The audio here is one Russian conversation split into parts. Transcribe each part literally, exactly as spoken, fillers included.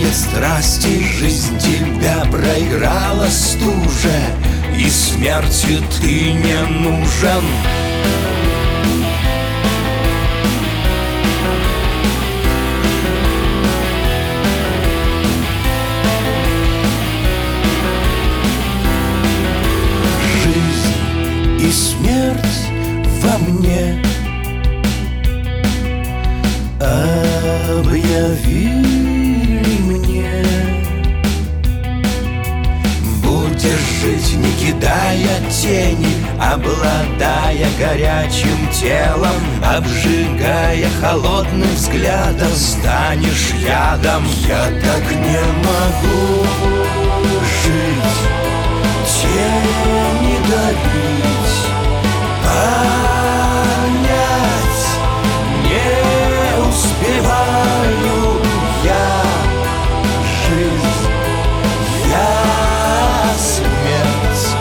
нет страсти, жизнь тебя проиграла стуже, и смерти ты не нужен. Жизнь и смерть во мне объявили мне. Будешь жить, не кидая тени, обладая горячим телом, обжигая холодным взглядом, станешь ядом. Я так не могу жить, тени давить, понять не успеваю я. Жизнь, я смерть,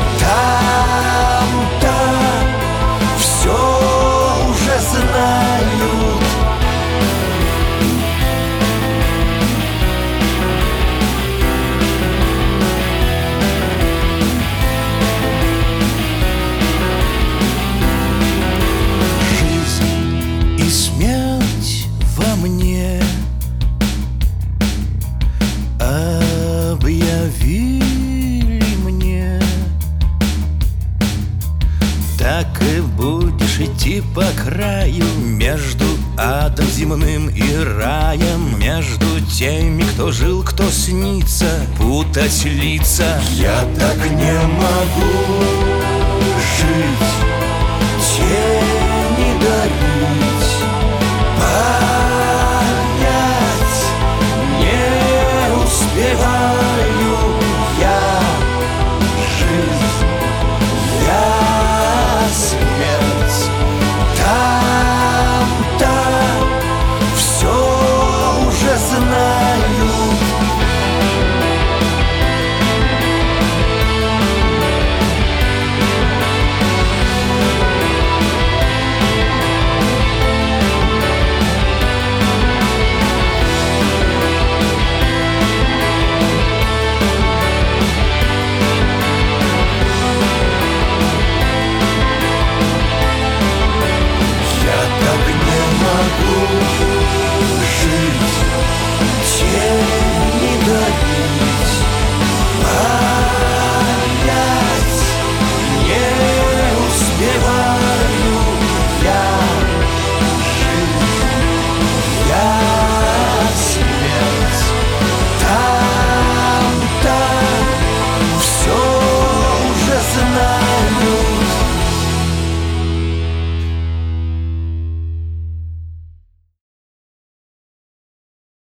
там-то все уже знают. Жизнь и смерть во мне объявили мне. Так и будешь идти по краю, между адом земным и раем, между теми, кто жил, кто снится, путать лица. Я так не могу жить, тени давить,